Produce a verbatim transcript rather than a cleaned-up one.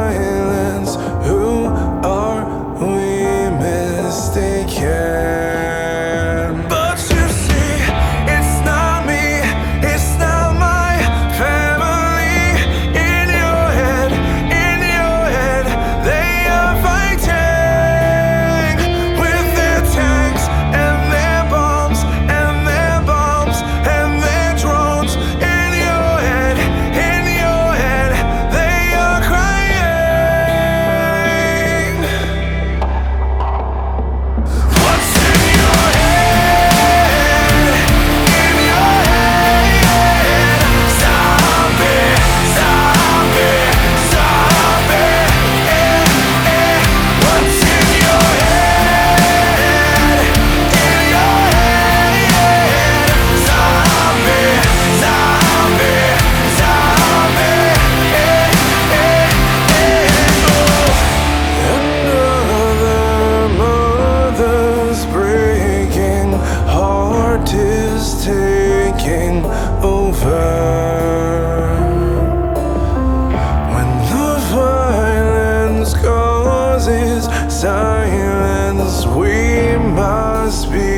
silence. Who are we mistaken? But you see, it's not me, it's not my family. In your head, in your head, they are fighting with their tanks and their bombs and their bombs and their drones. In your head, in your head, they are crying. What's in your head? In your head, zombie, zombie, zombie. Eh, eh. What's in your head? In your head, zombie, zombie, zombie. Eh, eh, eh. Oh. Another mother's breaking heart is taking over. When the violence causes silence, we must be